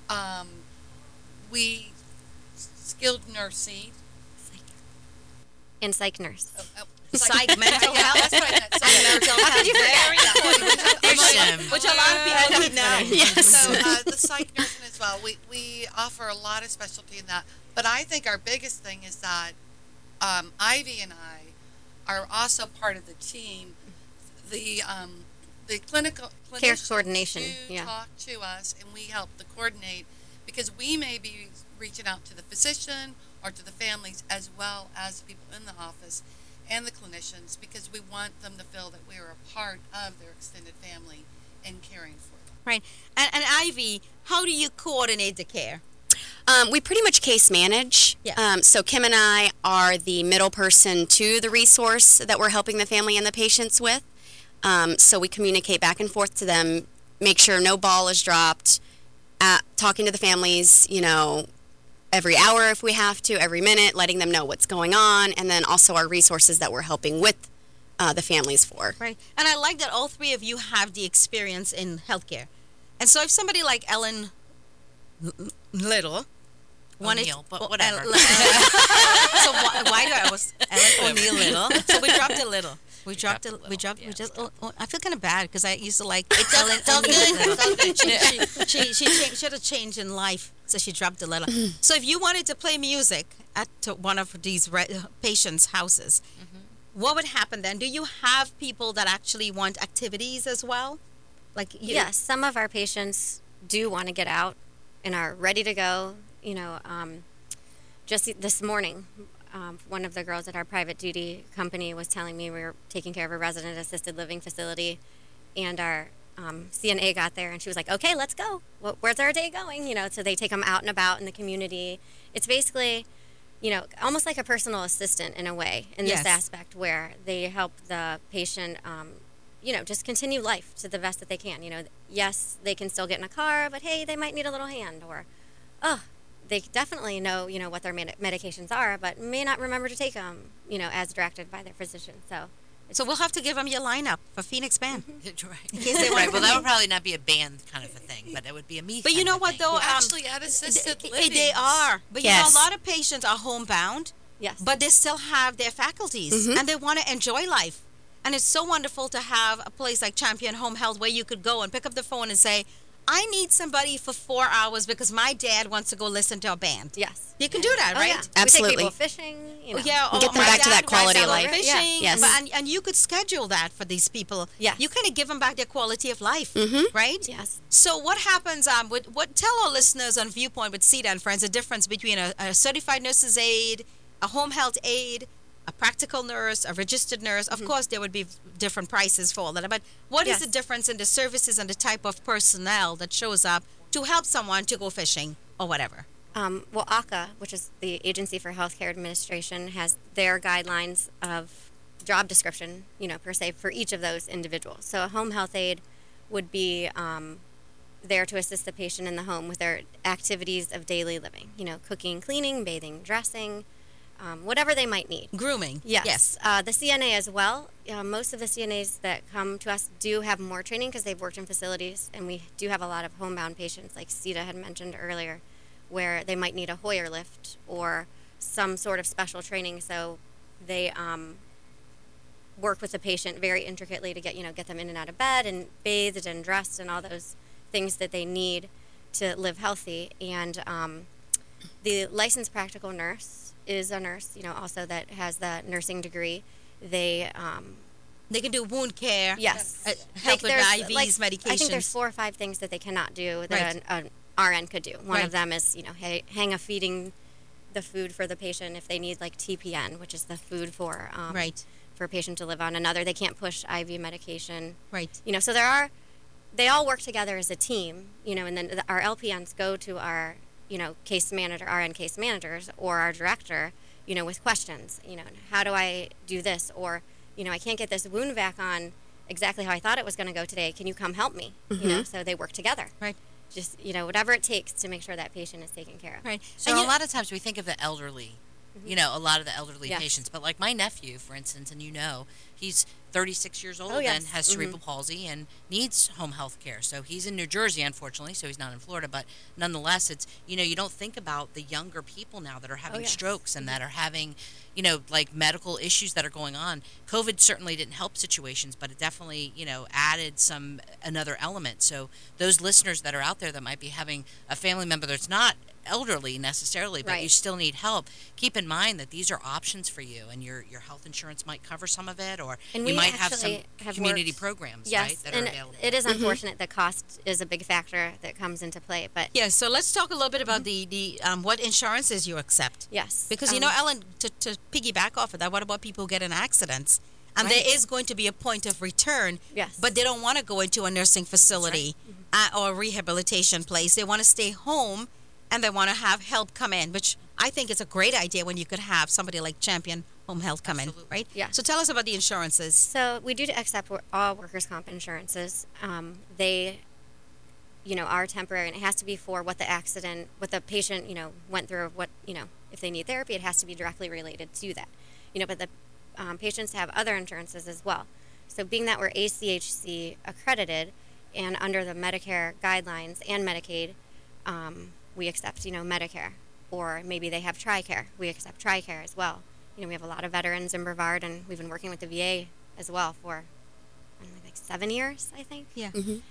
We skilled nursing. And psych nurse. Psych, mental Yeah, health. that's what I meant. Sorry. Mental health, very important. Which a lot of people need now. Yes. So the psych nursing as well. We offer a lot of specialty in that. But I think our biggest thing is that Ivy and I are also part of the team. The clinical Care clinicians coordination, do yeah. talk to us, and we help to coordinate because we may be reaching out to the physician or to the families as well as the people in the office and the clinicians because we want them to feel that we are a part of their extended family and caring for them. Right. And Ivy, how do you coordinate the care? We pretty much case manage. Yeah. So Kim and I are the middle person to the resource that we're helping the family and the patients with. So we communicate back and forth to them, make sure no ball is dropped, talking to the families, every hour if we have to, every minute, letting them know what's going on, and then also our resources that we're helping with the families for. Right. And I like that all three of you have the experience in healthcare. And so if somebody like Ellen Little wanted O'Neill, but whatever. So why do I was Ellen O'Neill Little? So we dropped a little. We dropped a little. We just. I feel kind of bad because I used to like Ellen O'Neill Little. She should have changed in life, so she dropped a little. So if you wanted to play music at one of these patients' houses, what would happen then? Do you have people that actually want activities as well? Yes, some of our patients do want to get out and are ready to go. Just this morning, one of the girls at our private duty company was telling me we were taking care of a resident assisted living facility, and our CNA got there, and she was like, "Okay, let's go. Where's our day going?" So they take them out and about in the community. It's basically, almost like a personal assistant in a way in this aspect where they help the patient, just continue life to the best that they can. Yes, they can still get in a car, but hey, they might need a little hand, or, they definitely know, what their medications are, but may not remember to take them, as directed by their physician. So we'll have to give them your lineup for Phoenix Band. Right. In case they want Right. Well, that would probably not be a band kind of a thing, but it would be a me. But you know what, though? Actually, at assisted living. They are. But Yes. a lot of patients are homebound. Yes. But they still have their faculties and they want to enjoy life. And it's so wonderful to have a place like Champion Home Health where you could go and pick up the phone and say, I need somebody for 4 hours because my dad wants to go listen to a band. Yes. You can do that, Oh, right? yeah. Absolutely. We take people fishing. Yeah, Get them my back to dad that quality wants of to go life. Fishing, Yeah. Yes. And you could schedule that for these people. Yes. You kind of give them back their quality of life, right? Yes. So what happens? Tell our listeners on Viewpoint with Sita and Friends the difference between a certified nurse's aide, a home health aide, a practical nurse, a registered nurse. Of course, there would be different prices for all that. But what is Yes. the difference in the services and the type of personnel that shows up to help someone to go fishing or whatever? Well, AHCA, which is the Agency for Healthcare Administration, has their guidelines of job description, per se, for each of those individuals. So a home health aide would be there to assist the patient in the home with their activities of daily living, cooking, cleaning, bathing, dressing, whatever they might need. Grooming. Yes. The CNA as well. Most of the CNAs that come to us do have more training because they've worked in facilities, and we do have a lot of homebound patients, like Sita had mentioned earlier, where they might need a Hoyer lift or some sort of special training. So they work with the patient very intricately to get them in and out of bed and bathed and dressed and all those things that they need to live healthy. And the licensed practical nurse is a nurse, also that has the nursing degree. They can do wound care. Yes. Help with there's, IVs, medications. I think there's 4 or 5 things that they cannot do that an RN could do. One of them is, hang a feeding the food for the patient if they need like TPN, which is the food for for a patient to live on. Another, they can't push IV medication. Right. So they all work together as a team, and then our LPNs go to our, case manager, RN case managers, or our director, with questions, how do I do this? Or, I can't get this wound vac on exactly how I thought it was going to go today. Can you come help me? So they work together. Right. Just, whatever it takes to make sure that patient is taken care of. Right. So a lot of times we think of the elderly, a lot of the elderly Yes. patients. But like my nephew, for instance, and he's 36 years old Oh, yes. and has cerebral palsy and needs home health care. So he's in New Jersey, unfortunately, so he's not in Florida. But nonetheless, it's, you don't think about the younger people now that are having yes. strokes and that are having, like medical issues that are going on. COVID certainly didn't help situations, but it definitely, added another element. So those listeners that are out there that might be having a family member that's not elderly necessarily, but you still need help, keep in mind that these are options for you, and your health insurance might cover some of it, or And you we might have actually some have community worked- programs, Yes, right, that are and available. it is unfortunate that cost is a big factor that comes into play, but Yeah, so let's talk a little bit about the what insurances you accept. yes. Because, Ellen, to piggyback off of that, what about people who get in accidents? And Right. there is going to be a point of return, Yes. but they don't want to go into a nursing facility or a rehabilitation place. They want to stay home, and they want to have help come in, which I think is a great idea when you could have somebody like Champion Home Health come in, right? Yeah. So tell us about the insurances. So we do accept all workers' comp insurances. They, are temporary, and it has to be for what the patient, went through. If they need therapy, it has to be directly related to that. But the patients have other insurances as well. So being that we're ACHC accredited and under the Medicare guidelines and Medicaid, we accept, Medicare. Or maybe they have TRICARE. We accept TRICARE as well. We have a lot of veterans in Brevard, and we've been working with the VA as well for like 7 years, I think. Yeah. I think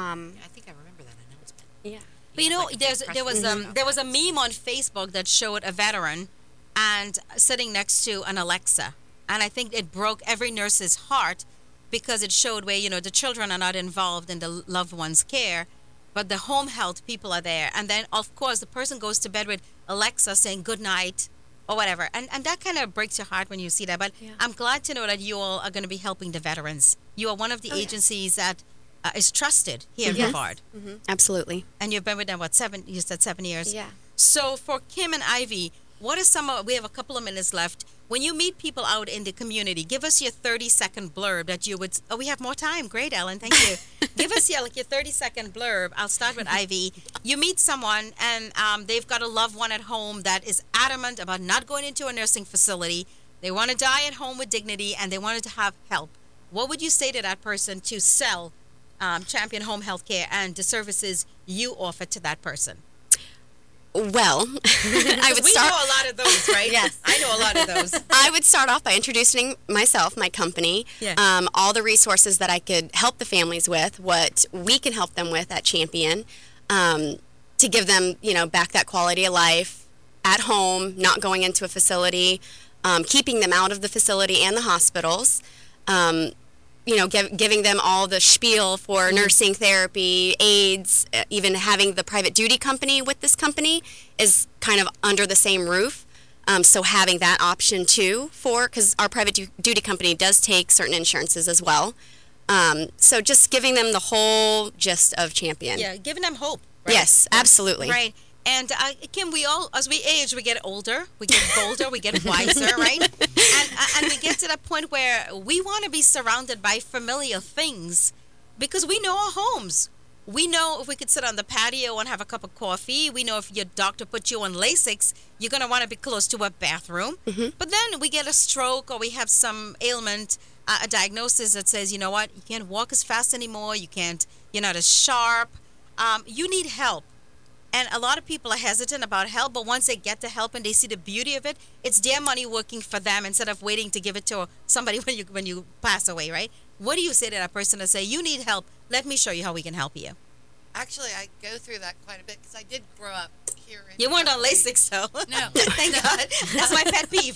I remember that announcement. Yeah. But Like a big press there was a meme on Facebook that showed a veteran and sitting next to an Alexa, and I think it broke every nurse's heart because it showed where the children are not involved in the loved one's care, but the home health people are there, and then of course the person goes to bed with Alexa saying good night or whatever, and that kind of breaks your heart when you see that. But I'm glad to know that you all are going to be helping the veterans. You are one of the agencies that is trusted here in Brevard. Absolutely. And you've been with them, you said 7 years? Yeah. So for Kim and Ivy, what is we have a couple of minutes left. When you meet people out in the community, give us your 30-second blurb that you would, we have more time. Great, Ellen, thank you. Give us your 30-second blurb. I'll start with Ivy. You meet someone and they've got a loved one at home that is adamant about not going into a nursing facility. They want to die at home with dignity and they wanted to have help. What would you say to that person to sell Champion Home Health Care and the services you offer to that person? Well, I would We start. know a lot of those, right? Yes. I know a lot of those. I would start off by introducing myself, my company, Yeah. all the resources that I could help the families with, what we can help them with at Champion, to give them, back that quality of life at home, not going into a facility, keeping them out of the facility and the hospitals. Giving them all the spiel for nursing therapy, aids, even having the private duty company with this company is kind of under the same roof. So having that option too because our private duty company does take certain insurances as well. So just giving them the whole gist of Champion. Yeah, giving them hope. Right? Yes, absolutely. Right. And Kim, we all, as we age, we get older, we get bolder, we get wiser, right? And we get to that point where we want to be surrounded by familiar things because we know our homes. We know if we could sit on the patio and have a cup of coffee. We know if your doctor put you on Lasix, you're going to want to be close to a bathroom. But then we get a stroke or we have some ailment, a diagnosis that says, you know what, you can't walk as fast anymore. You're not as sharp. You need help. And a lot of people are hesitant about help, but once they get the help and they see the beauty of it, it's their money working for them instead of waiting to give it to somebody when you pass away, right? What do you say to that person to say, you need help, let me show you how we can help you? Actually, I go through that quite a bit because I did grow up here. You weren't on Lasix, though. No. Thank God. That's my pet peeve.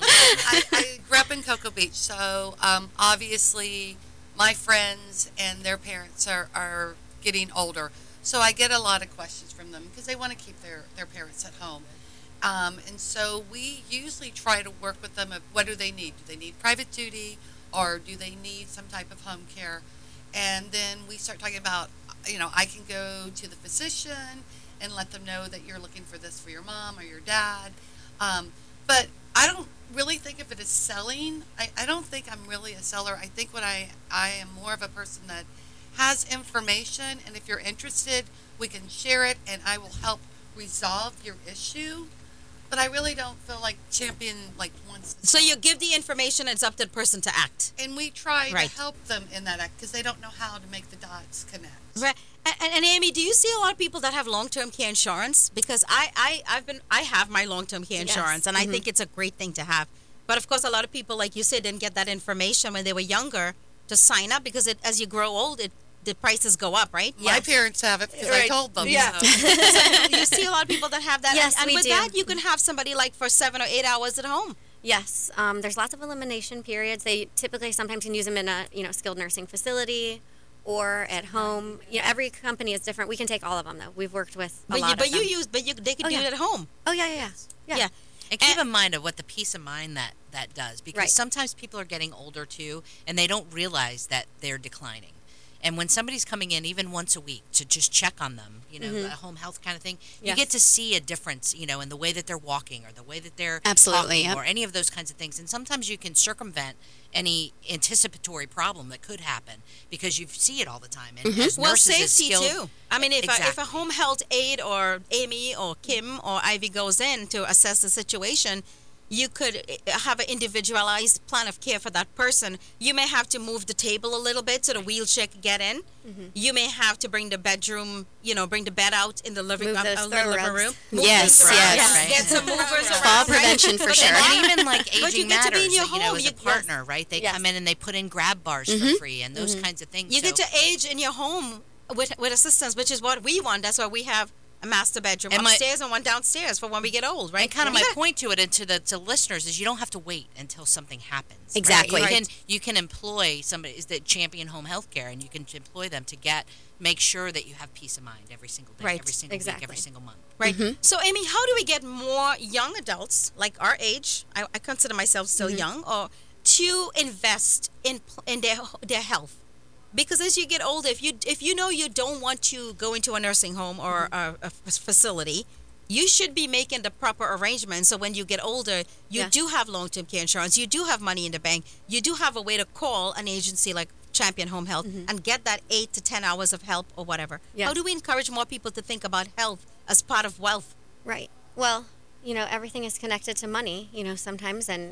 I grew up in Cocoa Beach, so obviously my friends and their parents are getting older. So I get a lot of questions from them because they want to keep their parents at home. And so we usually try to work with them of what do they need? Do they need private duty or do they need some type of home care? And then we start talking about, I can go to the physician and let them know that you're looking for this for your mom or your dad. But I don't really think of it as selling. I don't think I'm really a seller. I think I am more of a person that has information, and if you're interested, we can share it, and I will help resolve your issue. But I really don't feel like Champion wants to. So you give the information, and it's up to the person to act. And we try Right. to help them in that act because they don't know how to make the dots connect. Right. And Amy, do you see a lot of people that have long-term care insurance? Because I have my long-term care Yes. insurance, and I think it's a great thing to have. But of course, a lot of people, like you said, didn't get that information when they were younger to sign up because as you grow old, the prices go up, right? My parents have it because I Right. told them. Yeah. So. So you see a lot of people that have that. Yes, and we with do. that, you can have somebody like for 7 or 8 hours at home. Yes, there's lots of elimination periods. They typically sometimes can use them in a skilled nursing facility or at home. Every company is different. We can take all of them though. We've worked with a lot But of them. they can Oh, do yeah. it at home. Oh yeah. Yeah. And keep in mind of what the peace of mind that does, because Right. sometimes people are getting older too, and they don't realize that they're declining. And when somebody's coming in even once a week to just check on them, a home health kind of thing, you Yes. get to see a difference, in the way that they're walking or the way that they're Absolutely, talking yep. or any of those kinds of things. And sometimes you can circumvent any anticipatory problem that could happen because you see it all the time. And as Well, nurses, as safety skilled, too. I mean, if a Exactly. home health aide or Amy or Kim or Ivy goes in to assess the situation, you could have an individualized plan of care for that person. You may have to move the table a little bit so the wheelchair can get in. You may have to bring the bedroom, bring the bed out in the living, Move those the throw living rugs. room. Move Yes, things around. yes. Right. Get some movers around. Fall right? prevention for But sure. then- And even like But you aging get to be matters, in your as home. a You- partner, right? They Yes. come in and they put in grab bars for free and those kinds of things. You get So- to age in your home with assistance, which is what we want. That's why we have a master bedroom And my- upstairs and one downstairs for when we get old, right? And kind of my Yeah. point to it and to listeners is you don't have to wait until something happens. right? Exactly. You can employ somebody is that champion home health care, and you can employ them to make sure that you have peace of mind every single day, Right. every single week, Exactly. every single month. Right. So, Amy, how do we get more young adults, like our age, I consider myself still young, or to invest in their health? Because as you get older, if you know you don't want to go into a nursing home or a facility, you should be making the proper arrangements. So when you get older, you Yes. do have long-term care insurance, you do have money in the bank, you do have a way to call an agency like Champion Home Health and get that 8 to 10 hours of help or whatever. Yes. How do we encourage more people to think about health as part of wealth? Right. Well, everything is connected to money, sometimes, and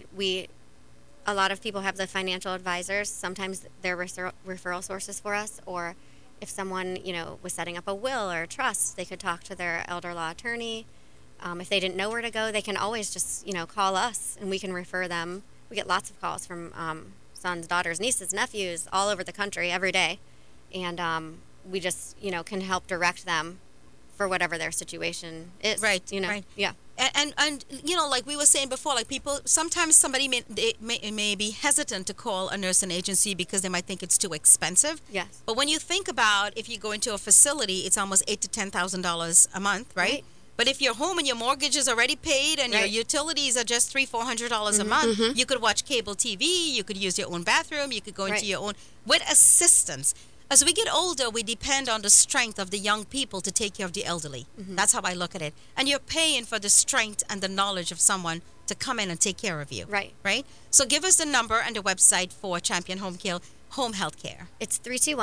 a lot of people have the financial advisors. Sometimes they're referral sources for us, or if someone, was setting up a will or a trust, they could talk to their elder law attorney. If they didn't know where to go, they can always just, call us and we can refer them. We get lots of calls from sons, daughters, nieces, nephews all over the country every day. And we just, can help direct them for whatever their situation is. Right, You know? right. Yeah. And like we were saying before, like people, sometimes somebody may be hesitant to call a nursing agency because they might think it's too expensive. Yes. But when you think about if you go into a facility, it's almost $8,000 to $10,000 a month, right? Right. But if you're home and your mortgage is already paid and your Right. utilities are just $300-400 a month, you could watch cable TV, you could use your own bathroom, you could go into Right. your own with assistance. As we get older, we depend on the strength of the young people to take care of the elderly. That's how I look at it. And you're paying for the strength and the knowledge of someone to come in and take care of you. Right. Right? So give us the number and the website for Champion Home Health Care. It's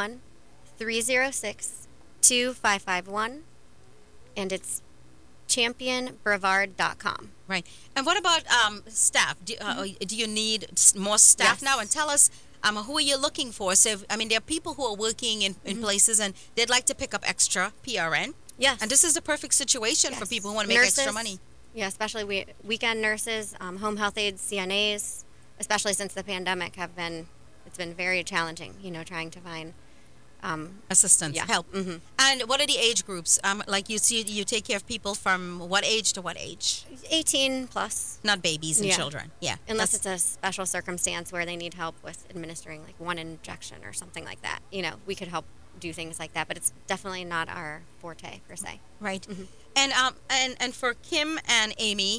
321-306-2551, and it's championbrevard.com. Right. And what about staff? Do you need more staff Yes. now? And tell us who are you looking for? So, there are people who are working in places and they'd like to pick up extra PRN. Yes. And this is the perfect situation for Yes. people who want to make extra Nurses, money. Yeah, especially weekend nurses, home health aides, CNAs, especially since the pandemic it's been very challenging, trying to find Assistance, Yeah. help. And what are the age groups? Like you take care of people from what age to what age? 18 plus, Not babies and Yeah. children. Yeah. unless That's- it's a special circumstance where they need help with administering like one injection or something like that. We could help do things like that, but it's definitely not our forte per se. right. And for Kim and Amy,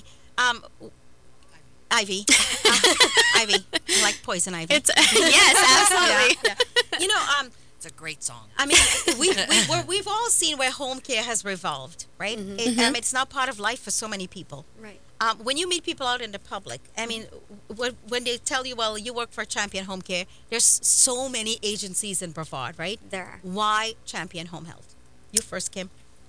Ivy, Ivy, I like poison ivy. Yes, absolutely. Yeah. It's a great song. We've all seen where home care has revolved, right? It's now part of life for so many people. Right. When you meet people out in the public, when they tell you, well, you work for Champion Home Care, there's so many agencies in Brevard, right? There are. Why Champion Home Health? You first, Kim.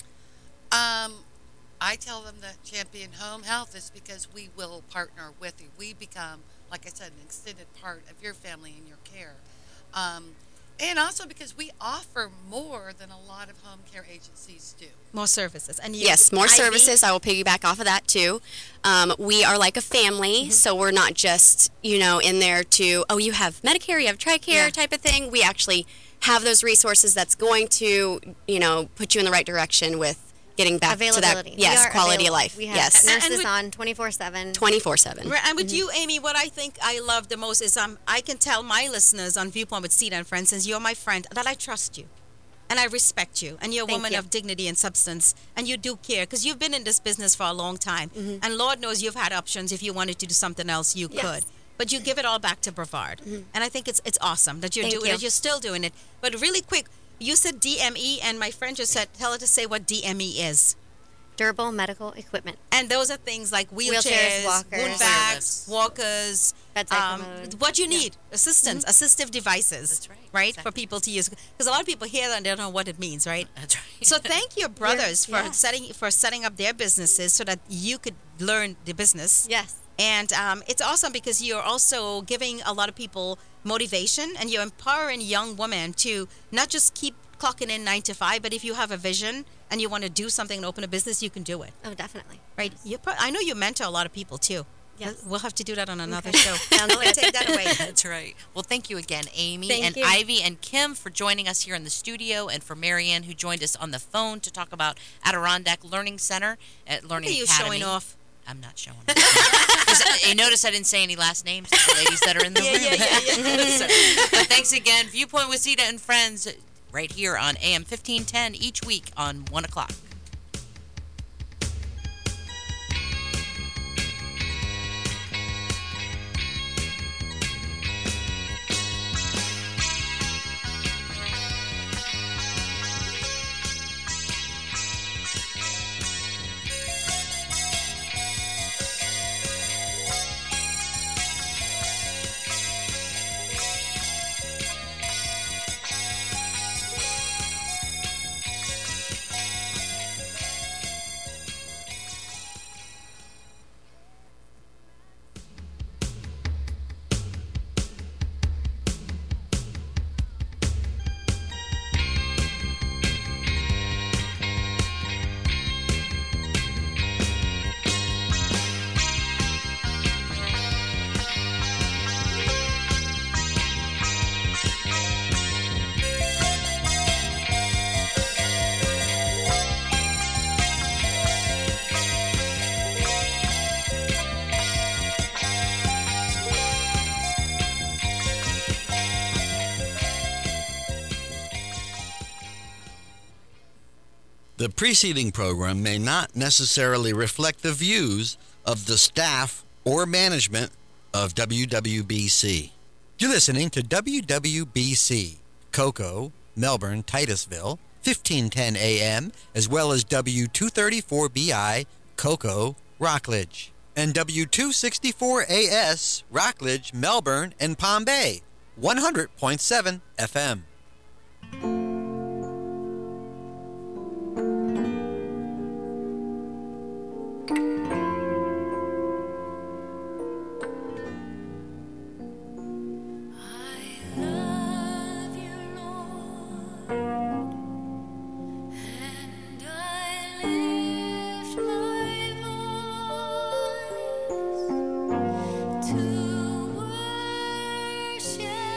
I tell them that Champion Home Health is because we will partner with you. We become, like I said, an extended part of your family and your care. And also because we offer more than a lot of home care agencies do. More services. And you, Yes, more Ivy? services. I will piggyback off of that too. We are like a family, so we're not just, in there to, oh, you have Medicare, you have TRICARE type of thing. We actually have those resources that's going to, put you in the right direction with getting back to that. Availability. Yes, We are quality available. of life. We have Yes. nurses with- on 24/7. 24/7. Right, and with you, Amy, what I think I love the most is I can tell my listeners on Viewpoint with Sita and Friends, since you're my friend, that I trust you. And I respect you. And you're a Thank woman you. of dignity and substance. And you do care because you've been in this business for a long time. And Lord knows you've had options. If you wanted to do something else, you Yes. could. But you give it all back to Brevard. And I think it's awesome that you're Thank doing you. it. You're still doing it. But really quick, you said DME, and my friend just said, tell her to say what DME is. Durable medical equipment. And those are things like wheelchairs, walkers. wood bags, walkers, Bedside commode. what you need, assistance, assistive devices. That's right, Right, exactly. for people to use. Because a lot of people hear that and they don't know what it means, right? That's right. So thank your brothers Yeah. for setting up their businesses so that you could learn the business. Yes. And it's awesome because you're also giving a lot of people motivation, and you're empowering young women to not just keep clocking in 9 to 5, but if you have a vision and you want to do something and open a business, you can do it. Oh, definitely. Right? I know you mentor a lot of people too. Yes. We'll have to do that on another Okay. show. Sounds I'll let good. take that away. That's right. Well, thank you again, Amy Thank and you. Ivy and Kim, for joining us here in the studio, and for Marianne, who joined us on the phone to talk about Adirondack Learning Center at Learning Look at you Academy. showing off. I'm not showing off. 'Cause you notice I didn't say any last names to the ladies that are in the room. So, but thanks again. Viewpoint with Sita and Friends, right here on AM 1510 each week on 1 o'clock. The preceding program may not necessarily reflect the views of the staff or management of WWBC. You're listening to WWBC, Cocoa, Melbourne, Titusville, 1510 AM, as well as W234BI, Cocoa, Rockledge, and W264AS, Rockledge, Melbourne, and Palm Bay, 100.7 FM.